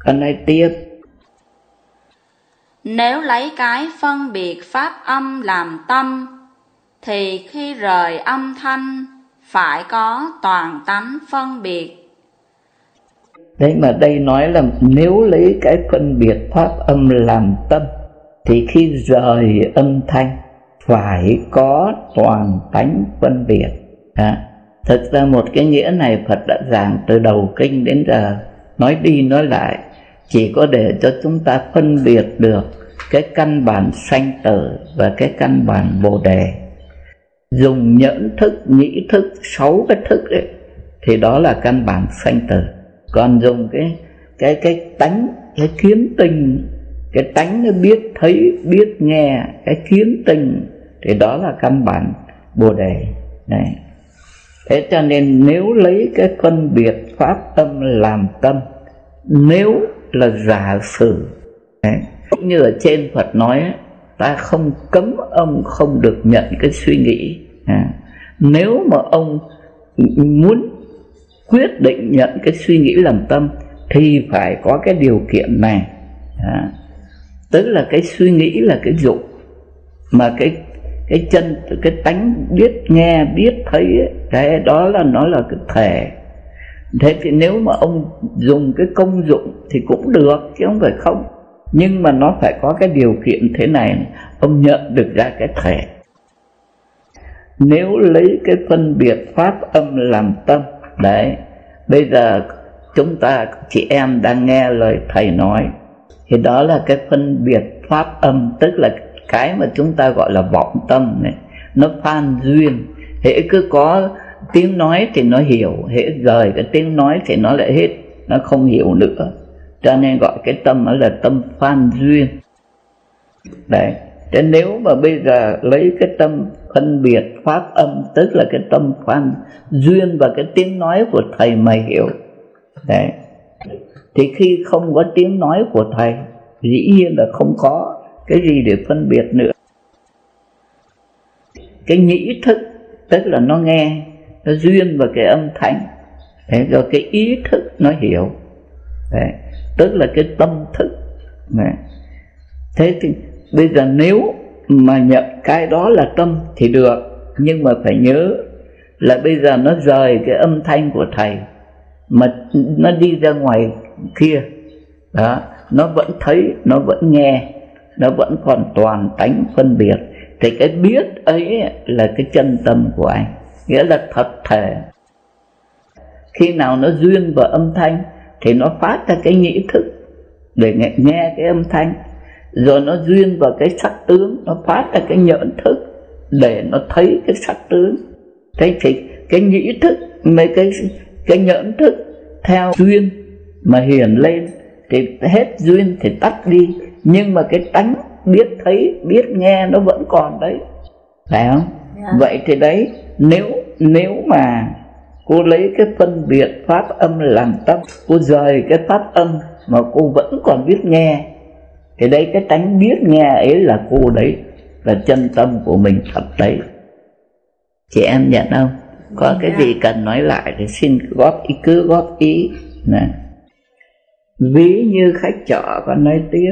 Con nói tiếp. Nếu lấy cái phân biệt pháp âm làm tâm, thì khi rời âm thanh phải có toàn tánh phân biệt. Đấy mà đây nói là nếu lấy cái phân biệt pháp âm làm tâm, thì khi rời âm thanh phải có toàn tánh phân biệt. Thực ra một cái nghĩa này Phật đã giảng từ đầu kinh đến giờ, nói đi nói lại, chỉ có để cho chúng ta phân biệt được cái căn bản sanh tử và cái căn bản bồ đề. Dùng nhẫn thức, nhĩ thức, 6 cái thức ấy, thì đó là căn bản sanh tử. Còn dùng cái tánh, cái kiến tình, cái tánh nó biết thấy, biết nghe, cái kiến tình, thì đó là căn bản bồ đề. Đấy. Thế cho nên nếu lấy cái phân biệt pháp âm làm tâm, nếu là giả sử, cũng như ở trên Phật nói, ta không cấm ông không được nhận cái suy nghĩ. Nếu mà ông muốn quyết định nhận cái suy nghĩ làm tâm thì phải có cái điều kiện này. Tức là cái suy nghĩ là cái dụng, mà cái chân, cái tánh biết nghe, biết thấy ấy, cái đó là nó là cái thể. Thế thì nếu mà ông dùng cái công dụng thì cũng được, chứ không phải không. Nhưng mà nó phải có cái điều kiện thế này, ông nhận được ra cái thể. Nếu lấy cái phân biệt pháp âm làm tâm, đấy, bây giờ chúng ta, chị em đang nghe lời thầy nói, thì đó là cái phân biệt pháp âm, tức là cái mà chúng ta gọi là vọng tâm này, nó phan duyên. Hễ cứ có tiếng nói thì nó hiểu, hễ rời cái tiếng nói thì nó lại hết, nó không hiểu nữa. Cho nên gọi cái tâm đó là tâm phan duyên. Đấy, thế nếu mà bây giờ lấy cái tâm phân biệt pháp âm, tức là cái tâm phan duyên và cái tiếng nói của thầy mà hiểu, đấy, thì khi không có tiếng nói của thầy, dĩ nhiên là không có cái gì để phân biệt nữa. Cái nhĩ thức, tức là nó nghe, nó duyên vào cái âm thanh, đấy, rồi cái ý thức nó hiểu, đấy, tức là cái tâm thức. Đấy. Thế thì bây giờ nếu mà nhận cái đó là tâm thì được, nhưng mà phải nhớ là bây giờ nó rời cái âm thanh của thầy mà nó đi ra ngoài kia, đó, nó vẫn thấy, nó vẫn nghe, nó vẫn còn toàn tánh phân biệt, thì cái biết ấy là cái chân tâm của anh, nghĩa là thật thể. Khi nào nó duyên vào âm thanh thì nó phát ra cái nhĩ thức để nghe cái âm thanh, rồi nó duyên vào cái sắc tướng, nó phát ra cái nhẫn thức để nó thấy cái sắc tướng. Thế thì cái nhĩ thức, mấy cái nhẫn thức theo duyên mà hiển lên, thì hết duyên thì tắt đi, nhưng mà cái tánh biết thấy, biết nghe nó vẫn còn đấy, phải không? Vậy thì đấy, nếu mà cô lấy cái phân biệt pháp âm làm tâm, cô rời cái pháp âm mà cô vẫn còn biết nghe, thì đấy, cái tánh biết nghe ấy là cô đấy, là chân tâm của mình thật đấy. Chị em nhận không? Có cái gì cần nói lại thì xin cứ góp ý nè. Ví như khách trọ, con nói tiếp.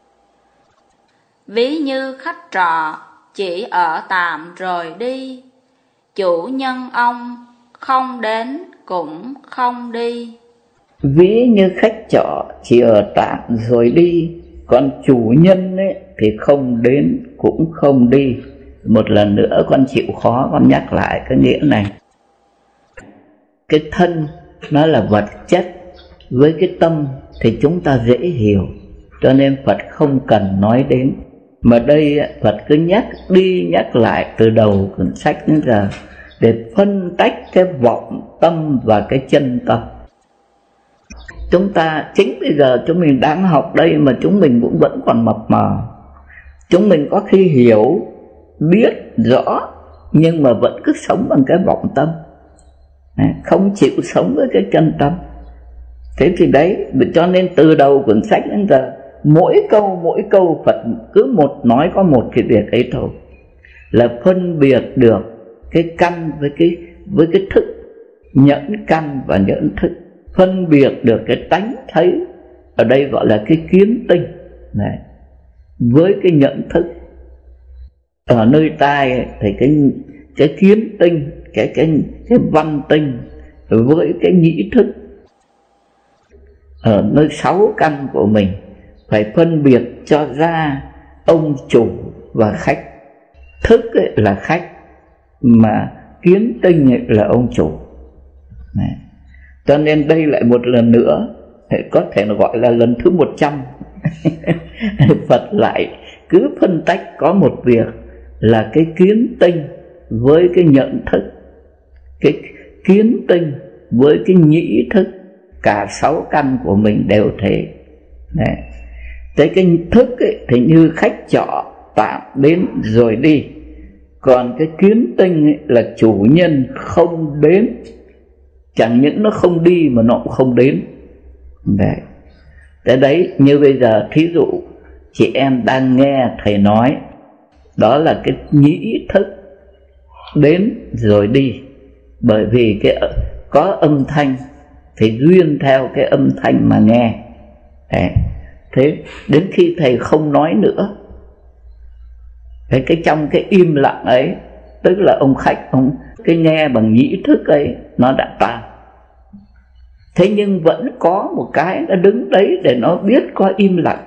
Ví như khách trọ chỉ ở tạm rồi đi, chủ nhân ông không đến cũng không đi. Ví như khách trọ chỉ ở tạm rồi đi, còn chủ nhân ấy thì không đến cũng không đi. Một lần nữa con chịu khó con nhắc lại cái nghĩa này. Cái thân nó là vật chất, với cái tâm thì chúng ta dễ hiểu, cho nên Phật không cần nói đến. Mà đây Phật cứ nhắc đi nhắc lại từ đầu cuốn sách đến giờ, để phân tách cái vọng tâm và cái chân tâm. Chúng ta chính bây giờ chúng mình đang học đây mà chúng mình cũng vẫn còn mập mờ. Chúng mình có khi hiểu, biết rõ, nhưng mà vẫn cứ sống bằng cái vọng tâm, không chịu sống với cái chân tâm. Thế thì đấy, cho nên từ đầu cuốn sách đến giờ, mỗi câu Phật cứ nói có một cái việc ấy thôi, là phân biệt được cái căn với cái thức, nhẫn căn và nhẫn thức, phân biệt được cái tánh thấy ở đây gọi là cái kiến tinh này, với cái nhận thức. Ở nơi tai thì cái kiến tinh, cái văn tinh với cái nhĩ thức. Ở nơi 6 căn của mình phải phân biệt cho ra ông chủ và khách. Thức ấy là khách, mà kiến tinh ấy là ông chủ này. Cho nên đây lại một lần nữa, có thể nó gọi là lần thứ 100 Phật lại cứ phân tách có một việc là cái kiến tinh với cái nhận thức, cái kiến tinh với cái nhĩ thức. Cả 6 căn của mình đều thế này. Thế cái thức ấy, thì như khách trọ tạm đến rồi đi. Còn cái kiến tinh ấy, là chủ nhân không đến. Chẳng những nó không đi mà nó cũng không đến. Đấy. Thế đấy, như bây giờ thí dụ chị em đang nghe thầy nói, đó là cái nhĩ thức đến rồi đi. Bởi vì có âm thanh thì duyên theo cái âm thanh mà nghe. Đấy. Thế đến khi thầy không nói nữa, trong cái im lặng ấy, tức là ông khách, cái nghe bằng nhĩ thức ấy nó đã tan. Thế nhưng vẫn có một cái nó đứng đấy để nó biết có im lặng,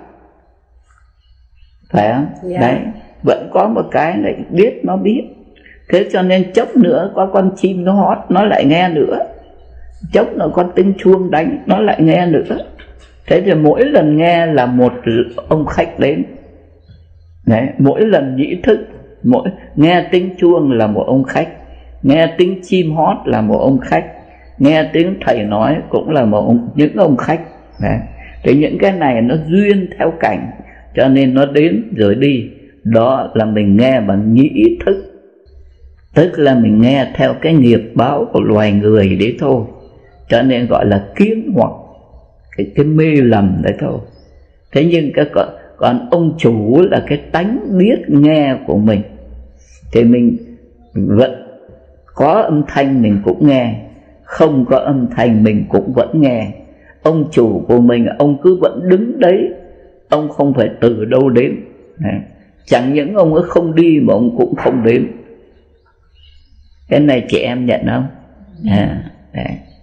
phải không? Yeah. Đấy, vẫn có một cái này biết nó biết. Thế cho nên chốc nữa có con chim nó hót nó lại nghe nữa, chốc nữa con tiếng chuông đánh nó lại nghe nữa. Thế thì mỗi lần nghe là một ông khách đến. Đấy, mỗi lần nhĩ thức, nghe tiếng chuông là một ông khách, nghe tiếng chim hót là một ông khách, nghe tiếng thầy nói cũng là những ông khách. Đấy. Thế những cái này nó duyên theo cảnh, cho nên nó đến rồi đi. Đó là mình nghe bằng nhĩ thức, tức là mình nghe theo cái nghiệp báo của loài người đấy thôi. Cho nên gọi là kiến hoặc cái mê lầm đấy thôi. Thế nhưng còn ông chủ là cái tánh biết nghe của mình, thì mình vẫn có âm thanh mình cũng nghe, không có âm thanh mình cũng vẫn nghe. Ông chủ của mình, ông cứ vẫn đứng đấy, ông không phải từ đâu đến. Chẳng những ông ấy không đi mà ông cũng không đến. Cái này chị em nhận không? Đấy.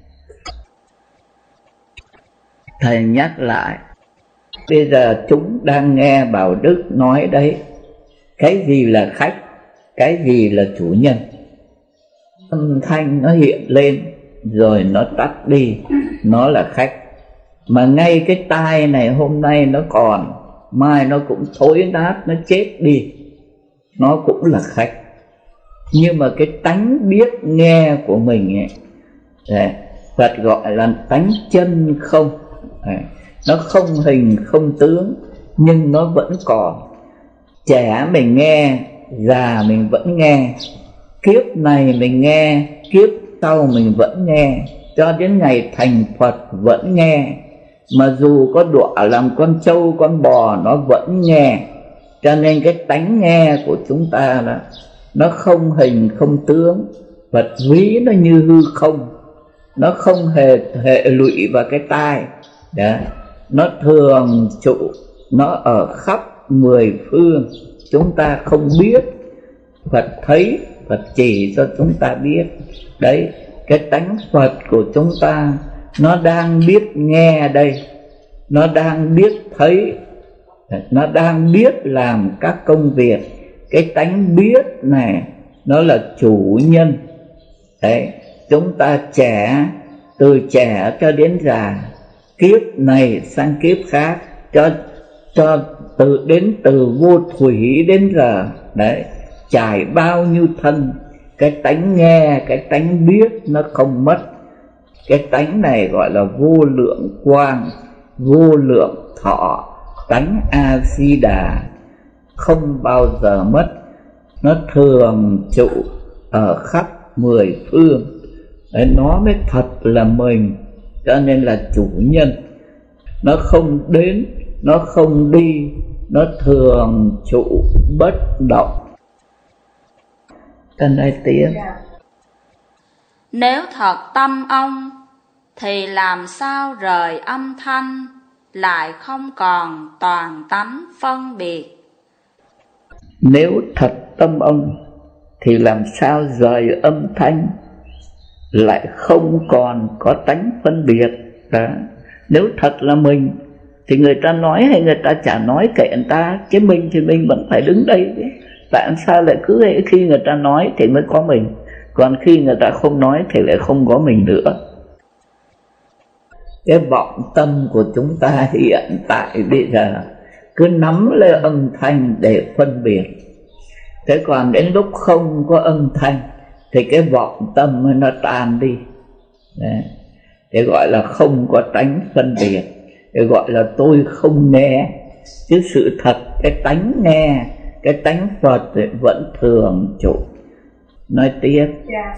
Thầy nhắc lại, bây giờ chúng đang nghe Bảo Đức nói đấy, cái gì là khách, cái gì là chủ nhân. Âm thanh nó hiện lên rồi nó tắt đi, nó là khách. Mà ngay cái tai này hôm nay nó còn, mai nó cũng thối nát, nó chết đi, nó cũng là khách. Nhưng mà cái tánh biết nghe của mình ấy, đấy, Phật gọi là tánh chân không. Đấy, nó không hình không tướng nhưng nó vẫn còn. Trẻ mình nghe, già mình vẫn nghe, kiếp này mình nghe, kiếp sau mình vẫn nghe, cho đến ngày thành Phật vẫn nghe. Mà dù có đọa làm con trâu con bò nó vẫn nghe. Cho nên cái tánh nghe của chúng ta là nó không hình không tướng. Phật ví nó như hư không, nó không hệ lụy vào cái tai. Đó. Nó thường trụ, nó ở khắp 10 phương, chúng ta không biết. Phật thấy, Phật chỉ cho chúng ta biết. Đấy, cái tánh Phật của chúng ta nó đang biết nghe đây, nó đang biết thấy, nó đang biết làm các công việc. Cái tánh biết này nó là chủ nhân. Đấy, chúng ta trẻ, từ trẻ cho đến già, kiếp này sang kiếp khác, cho từ vô thủy đến giờ, đấy, trải bao nhiêu thân. Cái tánh nghe, cái tánh biết nó không mất. Cái tánh này gọi là vô lượng quang, vô lượng thọ, tánh A-di-đà, không bao giờ mất. Nó thường trụ ở khắp 10 phương. Đấy, nó mới thật là mình, cho nên là chủ nhân. Nó không đến, nó không đi, nó thường trụ bất động. Trên đây tiếng. Nếu thật tâm ông thì làm sao rời âm thanh, lại không còn toàn tánh phân biệt. Nếu thật tâm ông thì làm sao rời âm thanh lại không còn có tánh phân biệt đó. Nếu thật là mình thì người ta nói hay người ta chả nói kệ người ta, chứ mình thì mình vẫn phải đứng đây chứ. Tại sao lại cứ khi người ta nói thì mới có mình, còn khi người ta không nói thì lại không có mình nữa. Cái vọng tâm của chúng ta hiện tại bây giờ cứ nắm lấy âm thanh để phân biệt. Thế còn đến lúc không có âm thanh thì cái vọng tâm nó tan đi. Đấy. Thế gọi là không có tánh phân biệt, thế gọi là tôi không nghe. Chứ sự thật cái tánh nghe, cái tánh Phật vẫn thường trụ. Nói tiếp.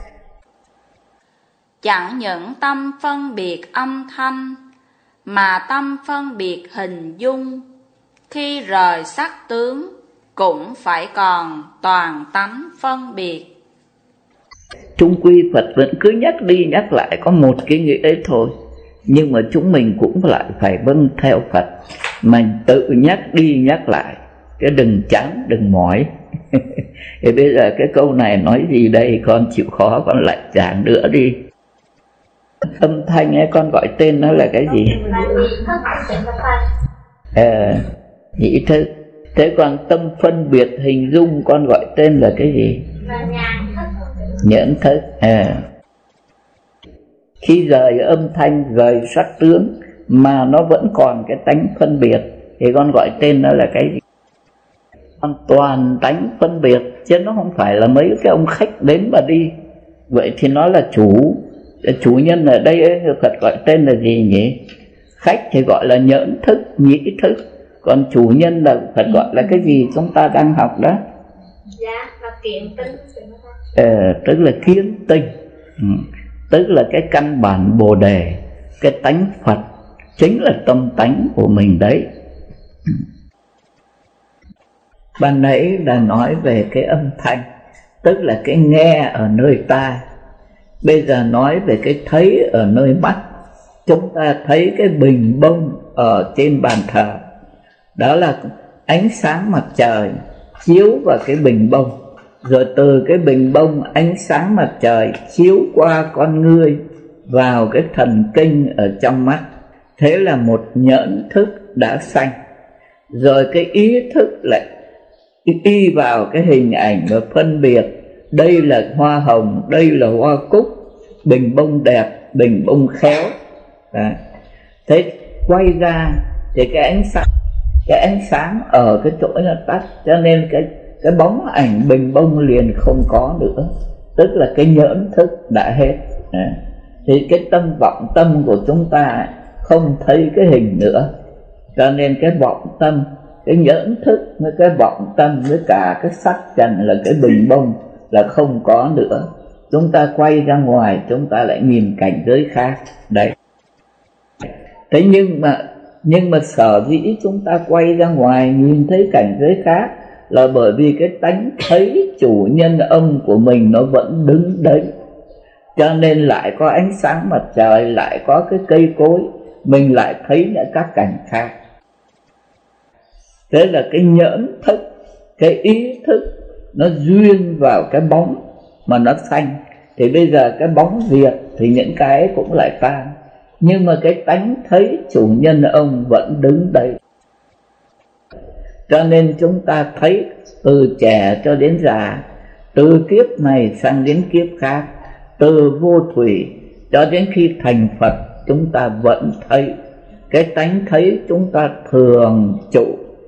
Chẳng những tâm phân biệt âm thanh mà tâm phân biệt hình dung, khi rời sắc tướng cũng phải còn toàn tánh phân biệt. Chung quy Phật vẫn cứ nhắc đi nhắc lại có một cái nghĩa ấy thôi, nhưng mà chúng mình cũng lại phải vâng theo Phật, mà tự nhắc đi nhắc lại, cái đừng chán đừng mỏi. Thì bây giờ cái câu này nói gì đây, con chịu khó con lại giảng nữa đi. Âm thanh ấy con gọi tên nó là cái gì? Nhĩ thức. Thế còn tâm phân biệt hình dung con gọi tên là cái gì? Nhẫn thức. Khi rời âm thanh, rời sắc tướng mà nó vẫn còn cái tánh phân biệt thì con gọi tên nó là cái gì? Hoàn toàn tánh phân biệt, chứ nó không phải là mấy cái ông khách đến mà đi. Vậy thì nó là chủ nhân ở đây ấy, Phật gọi tên là gì nhỉ? Khách thì gọi là nhẫn thức, nhĩ thức. Còn chủ nhân là Phật gọi là cái gì chúng ta đang học đó? Dạ, là kiến tinh. Tức là kiến tinh. Tức là cái căn bản Bồ Đề, cái tánh Phật chính là tâm tánh của mình đấy. Ban nãy đã nói về cái âm thanh, tức là cái nghe ở nơi tai. Bây giờ nói về cái thấy ở nơi mắt. Chúng ta thấy cái bình bông ở trên bàn thờ, đó là ánh sáng mặt trời chiếu vào cái bình bông, rồi từ cái bình bông ánh sáng mặt trời chiếu qua con ngươi vào cái thần kinh ở trong mắt. Thế là một nhẫn thức đã sanh. Rồi cái ý thức lại y vào cái hình ảnh và phân biệt, đây là hoa hồng, đây là hoa cúc, bình bông đẹp, bình bông khéo. Đấy. Thế quay ra thì cái ánh sáng ở cái chỗ nó tắt, cho nên cái bóng ảnh bình bông liền không có nữa, tức là cái nhẫn thức đã hết. Đấy. Thì cái tâm vọng tâm của chúng ta không thấy cái hình nữa, cho nên cái vọng tâm, cái nhẫn thức với cái vọng tâm với cả cái sắc trần là cái bình bông là không có nữa. Chúng ta quay ra ngoài chúng ta lại nhìn cảnh giới khác. Đấy. Thế nhưng mà sở dĩ chúng ta quay ra ngoài nhìn thấy cảnh giới khác là bởi vì cái tánh thấy chủ nhân âm của mình nó vẫn đứng đấy. Cho nên lại có ánh sáng mặt trời, lại có cái cây cối, mình lại thấy những các cảnh khác. Thế là cái nhẫn thức, cái ý thức nó duyên vào cái bóng mà nó sanh. Thì bây giờ cái bóng diệt thì những cái cũng lại tan, nhưng mà cái tánh thấy chủ nhân ông vẫn đứng đây. Cho nên chúng ta thấy từ trẻ cho đến già, từ kiếp này sang đến kiếp khác, từ vô thủy cho đến khi thành Phật, chúng ta vẫn thấy. Cái tánh thấy chúng ta thường trụ.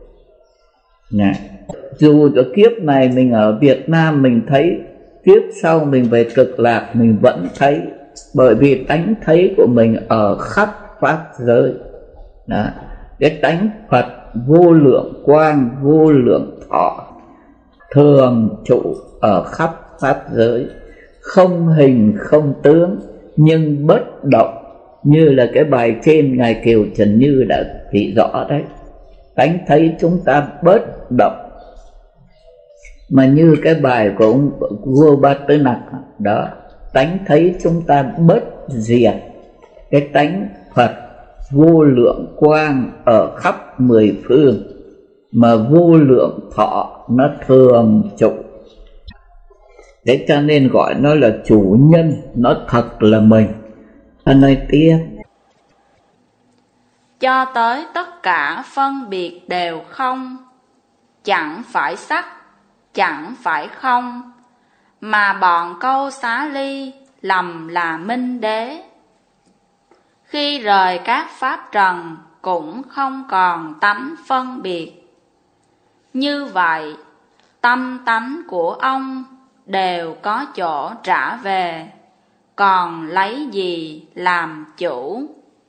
Dù cho kiếp này mình ở Việt Nam mình thấy, kiếp sau mình về Cực Lạc mình vẫn thấy, bởi vì tánh thấy của mình ở khắp pháp giới. Đó. Cái tánh Phật vô lượng quang, vô lượng thọ thường trụ ở khắp pháp giới, không hình không tướng nhưng bất động, như là cái bài trên Ngài Kiều Trần Như đã chỉ rõ đấy. Tánh thấy chúng ta bất động, mà như cái bài của ông vua Ba Tư Nặc đó, tánh thấy chúng ta bất diệt. Cái tánh Phật vô lượng quang ở khắp mười phương, mà vô lượng thọ nó thường trụ. Thế cho nên gọi nó là chủ nhân, nó thật là mình. Anh nói tiếp. Cho tới tất cả phân biệt đều không, chẳng phải sắc, chẳng phải không, mà bọn Câu Xá Ly lầm là minh đế. Khi rời các pháp trần cũng không còn tánh phân biệt. Như vậy, tâm tánh của ông đều có chỗ trả về, còn lấy gì làm chủ?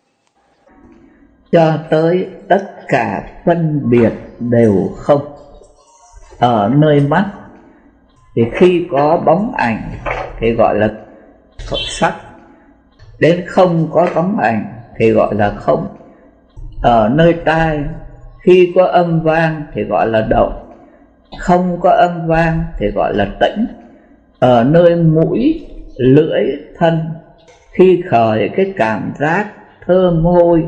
Cho tới tất cả phân biệt đều không. Ở nơi mắt thì khi có bóng ảnh thì gọi là sắc, đến không có bóng ảnh thì gọi là không. Ở nơi tai khi có âm vang thì gọi là động, không có âm vang thì gọi là tĩnh. Ở nơi mũi, lưỡi, thân khi khởi cái cảm giác thơm hôi,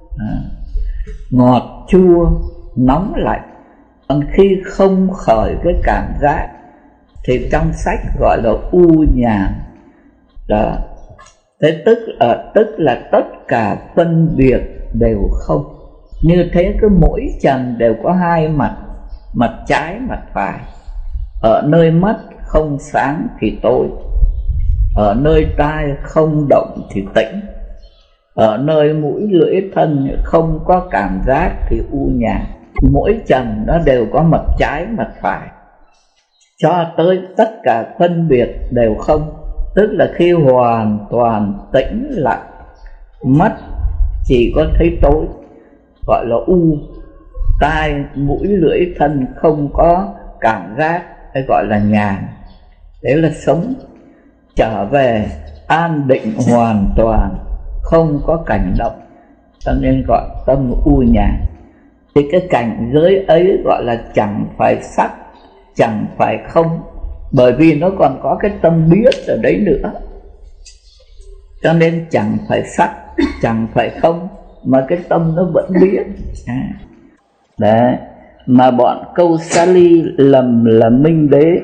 ngọt, chua, nóng, lạnh, còn khi không khởi cái cảm giác thì trong sách gọi là u nhàn. Đó. Thế tức là tất cả phân biệt đều không. Như thế cái mỗi trần đều có hai mặt, mặt trái, mặt phải. Ở nơi mắt không sáng thì tối, ở nơi tai không động thì tĩnh, ở nơi mũi, lưỡi, thân không có cảm giác thì u nhàn. Mỗi trần nó đều có mặt trái, mặt phải. Cho tới tất cả phân biệt đều không, tức là khi hoàn toàn tĩnh lặng, mắt chỉ có thấy tối, gọi là u. Tai, mũi, lưỡi, thân không có cảm giác, hay gọi là nhàn. Đấy là sống trở về an định hoàn toàn, không có cảnh động, cho nên gọi tâm u nhàn. Thì cái cảnh giới ấy gọi là chẳng phải sắc, chẳng phải không, bởi vì nó còn có cái tâm biết ở đấy nữa. Cho nên chẳng phải sắc, chẳng phải không, mà cái tâm nó vẫn biết. Đấy, mà bọn Câu Xá Ly lầm là minh đế.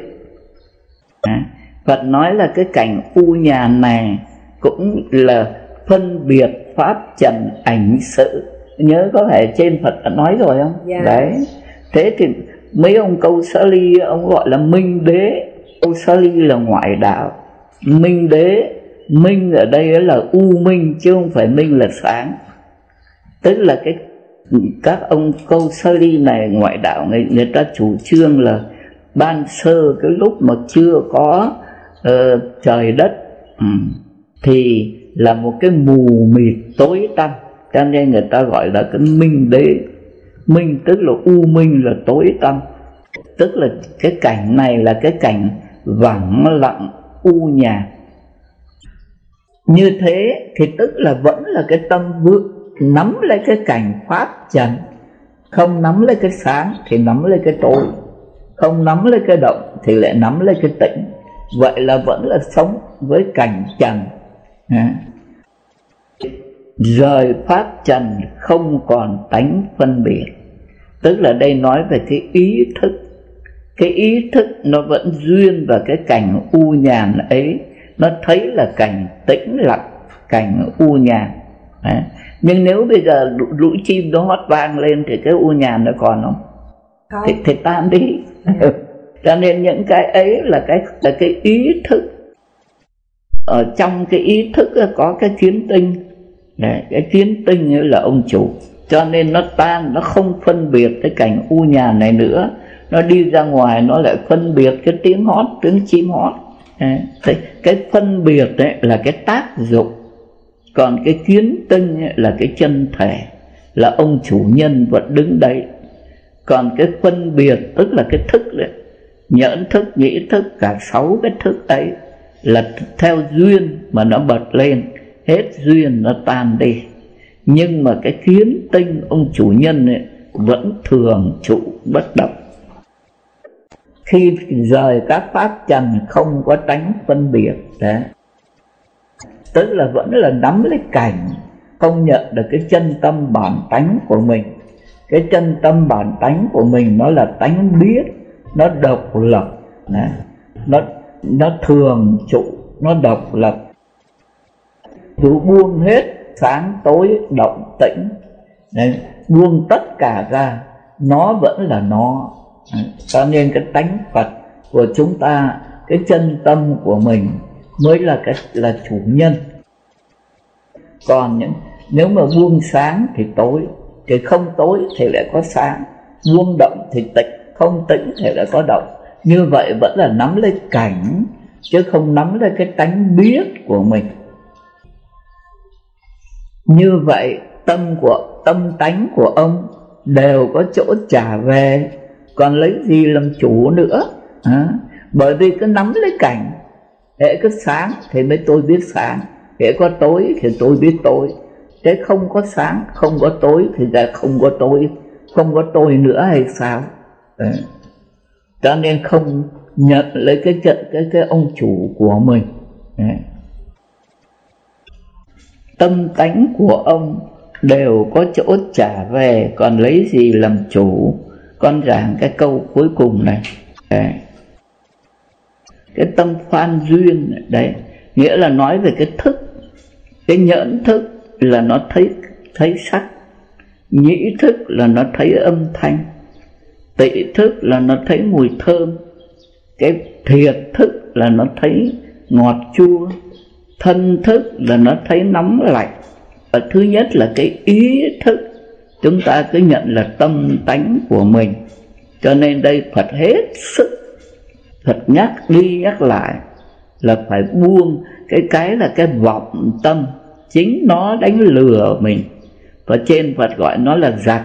Phật nói là cái cảnh u nhàn này cũng là phân biệt pháp trần ảnh sự. Nhớ có thể trên Phật đã nói rồi không? Yeah. Đấy. Thế thì mấy ông Câu Xá Ly ông gọi là minh đế. Câu Xá Ly là ngoại đạo. Minh đế, minh ở đây là u minh chứ không phải minh là sáng. Tức là các ông Câu Xá Ly này ngoại đạo, người ta chủ trương là ban sơ cái lúc mà chưa có trời đất thì là một cái mù mịt tối tăm, cho nên người ta gọi là cái minh đế. Minh tức là u minh, là tối tăm, tức là cái cảnh này là cái cảnh vắng lặng u nhàn. Như thế thì tức là vẫn là cái tâm vượng nắm lấy cái cảnh pháp trần, không nắm lấy cái sáng thì nắm lấy cái tối, không nắm lấy cái động thì lại nắm lấy cái tĩnh. Vậy là vẫn là sống với cảnh trần. Rời pháp trần không còn tánh phân biệt. Tức là đây nói về cái ý thức. Cái ý thức nó vẫn duyên vào cái cảnh u nhàn ấy. Nó thấy là cảnh tĩnh lặng, cảnh u nhàn. Nhưng nếu bây giờ lũ chim nó hót vang lên thì cái u nhàn nó còn không? Thì tan đi. Cho nên những cái ấy là cái ý thức. Ở trong cái ý thức có cái kiến tinh. Cái kiến tinh là ông chủ. Cho nên nó tan, nó không phân biệt cái cảnh u nhàn này nữa. Nó đi ra ngoài nó lại phân biệt cái tiếng hót, tiếng chim hót. Cái phân biệt đấy là cái tác dụng. Còn cái kiến tinh là cái chân thể, là ông chủ nhân vẫn đứng đấy. Còn cái phân biệt tức là cái thức đấy, nhẫn thức, nhĩ thức, cả 6 cái thức ấy là theo duyên mà nó bật lên, hết duyên nó tan đi. Nhưng mà cái kiến tinh ông chủ nhân ấy vẫn thường trụ bất động. Khi rời các pháp trần không có tánh phân biệt đấy, tức là vẫn là nắm lấy cảnh, không nhận được cái chân tâm bản tánh của mình. Cái chân tâm bản tánh của mình nó là tánh biết, nó độc lập, nó thường trụ, nó độc lập. Dù buông hết sáng tối động tĩnh, buông tất cả ra, nó vẫn là nó. Cho nên cái tánh Phật của chúng ta, cái chân tâm của mình mới là chủ nhân. Còn nếu mà buông sáng thì tối, thì không tối thì lại có sáng, buông động thì tĩnh, không tĩnh thì lại có động. Như vậy vẫn là nắm lấy cảnh, chứ không nắm lấy cái tánh biết của mình. Như vậy tâm tánh của ông đều có chỗ trả về, còn lấy gì làm chủ nữa. Bởi vì cứ nắm lấy cảnh, hễ có sáng thì mới tôi biết sáng, hễ có tối thì tôi biết tối. Thế không có sáng, không có tối thì là không có tôi nữa hay sao? Đấy. Cho nên không nhận lấy cái ông chủ của mình. Đấy. Tâm tánh của ông đều có chỗ trả về, còn lấy gì làm chủ? Con giảng cái câu cuối cùng này. Đấy. Cái tâm phan duyên đấy, nghĩa là nói về cái thức. Cái nhẫn thức là nó thấy sắc, nhĩ thức là nó thấy âm thanh, tị thức là nó thấy mùi thơm, cái thiệt thức là nó thấy ngọt chua, thân thức là nó thấy nóng lạnh. Và thứ nhất là cái ý thức, chúng ta cứ nhận là tâm tánh của mình. Cho nên đây Phật hết sức, Phật nhắc đi nhắc lại là phải buông cái là cái vọng tâm, chính nó đánh lừa mình. Và trên Phật gọi nó là giặc,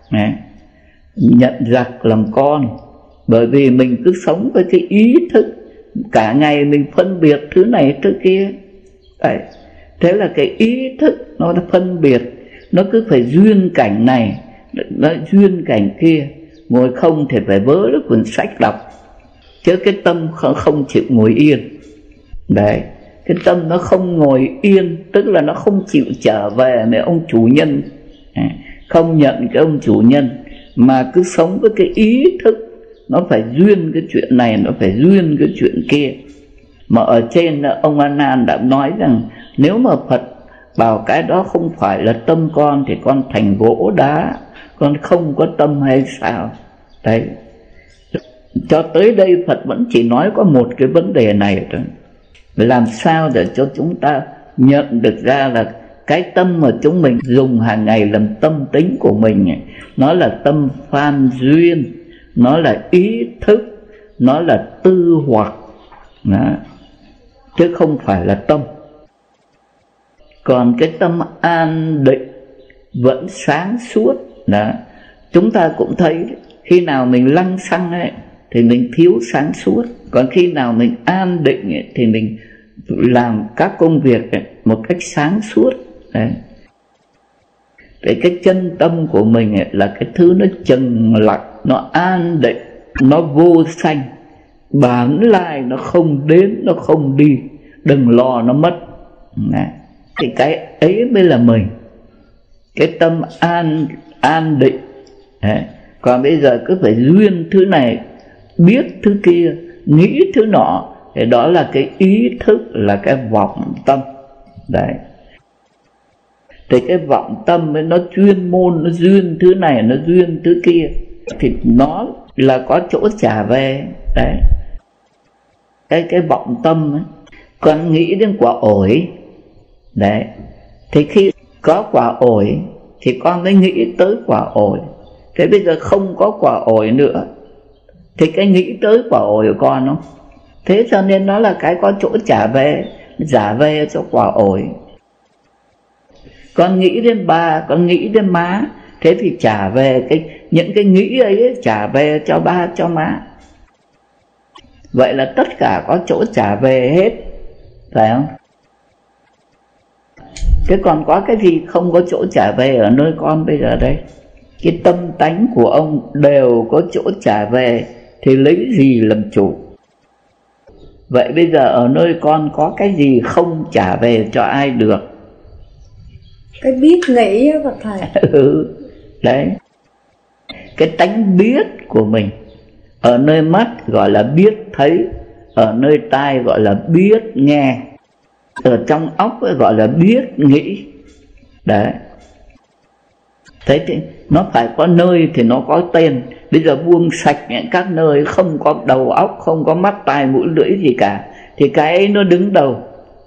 nhận giặc làm con. Bởi vì mình cứ sống với cái ý thức, cả ngày mình phân biệt thứ này thứ kia. Đấy. Thế là cái ý thức nó phân biệt, nó cứ phải duyên cảnh này, nó duyên cảnh kia. Ngồi không thì phải vớ lấy cuốn sách đọc, chứ cái tâm không chịu ngồi yên. Đấy, cái tâm nó không ngồi yên, tức là nó không chịu trở về với ông chủ nhân, không nhận cái ông chủ nhân, mà cứ sống với cái ý thức. Nó phải duyên cái chuyện này, nó phải duyên cái chuyện kia. Mà ở trên ông A Nan đã nói rằng nếu mà Phật bảo cái đó không phải là tâm con thì con thành gỗ đá, con không có tâm hay sao? Đấy. Cho tới đây Phật vẫn chỉ nói có một cái vấn đề này thôi. Làm sao để cho chúng ta nhận được ra là cái tâm mà chúng mình dùng hàng ngày làm tâm tính của mình ấy, nó là tâm phan duyên, nó là ý thức, nó là tư hoặc đó, chứ không phải là tâm. Còn cái tâm an định vẫn sáng suốt đó. Chúng ta cũng thấy khi nào mình lăng xăng ấy thì mình thiếu sáng suốt, còn khi nào mình an định ấy, thì mình làm các công việc ấy, một cách sáng suốt. Đấy. Để cái chân tâm của mình ấy, là cái thứ nó trầm lặng, nó an định, nó vô sanh, bản lai nó không đến, nó không đi, đừng lo nó mất. Đấy. Thì cái ấy mới là mình, cái tâm an định. Đấy. Còn bây giờ cứ phải duyên thứ này, biết thứ kia, nghĩ thứ nọ, thì đó là cái ý thức, là cái vọng tâm. Đấy. Thì cái vọng tâm ấy, nó chuyên môn, nó duyên thứ này, nó duyên thứ kia, thì nó là có chỗ trả về. Đấy. Cái vọng tâm ấy. Con nghĩ đến quả ổi. Đấy. Thì khi có quả ổi thì con mới nghĩ tới quả ổi. Thế bây giờ không có quả ổi nữa thì cái nghĩ tới quả ổi của con không? Thế cho nên nó là cái có chỗ trả về, trả về cho quả ổi. Con nghĩ đến ba, con nghĩ đến má, thế thì trả về những cái nghĩ ấy, trả về cho ba cho má. Vậy là tất cả có chỗ trả về hết, phải không? Thế còn có cái gì không có chỗ trả về ở nơi con bây giờ đây? Cái tâm tánh của ông đều có chỗ trả về, thì lấy gì làm chủ? Vậy bây giờ ở nơi con có cái gì không trả về cho ai được? Cái biết nghĩ á Phật Thầy. Đấy, cái tánh biết của mình. Ở nơi mắt gọi là biết thấy, ở nơi tai gọi là biết nghe, ở trong óc gọi là biết nghĩ. Đấy. Thế thì nó phải có nơi thì nó có tên. Bây giờ buông sạch những các nơi không có đầu óc, không có mắt tai mũi lưỡi gì cả, thì cái ấy nó đứng đầu,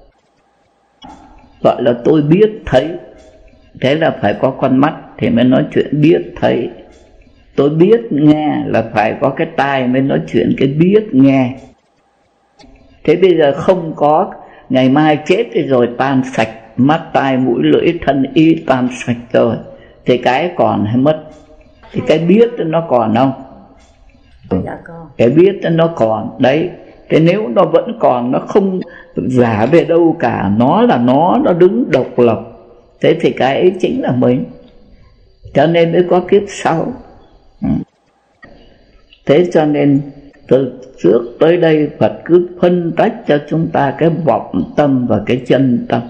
gọi là tôi biết thấy. Thế là phải có con mắt thì mới nói chuyện biết thấy. Tôi biết nghe là phải có cái tai mới nói chuyện cái biết nghe. Thế bây giờ không có, ngày mai chết rồi tan sạch, mắt tai mũi lưỡi thân ý tan sạch rồi, thì cái còn hay mất? Thì cái biết nó còn không? Dạ còn. Cái biết nó còn đấy. Thế nếu nó vẫn còn, nó không giả về đâu cả, nó là nó đứng độc lập, thế thì cái ấy chính là mình. Cho nên mới có kiếp sau. Thế cho nên từ trước tới đây Phật cứ phân tách cho chúng ta cái vọng tâm và cái chân tâm.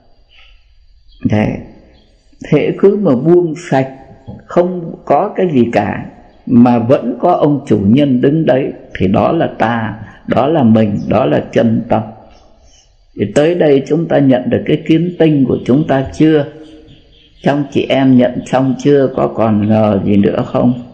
Thế cứ mà buông sạch, không có cái gì cả, mà vẫn có ông chủ nhân đứng đấy, thì đó là ta, đó là mình, đó là chân tâm. Thì tới đây chúng ta nhận được cái kiến tinh của chúng ta chưa? Trong chị em nhận xong chưa? Có còn ngờ gì nữa không?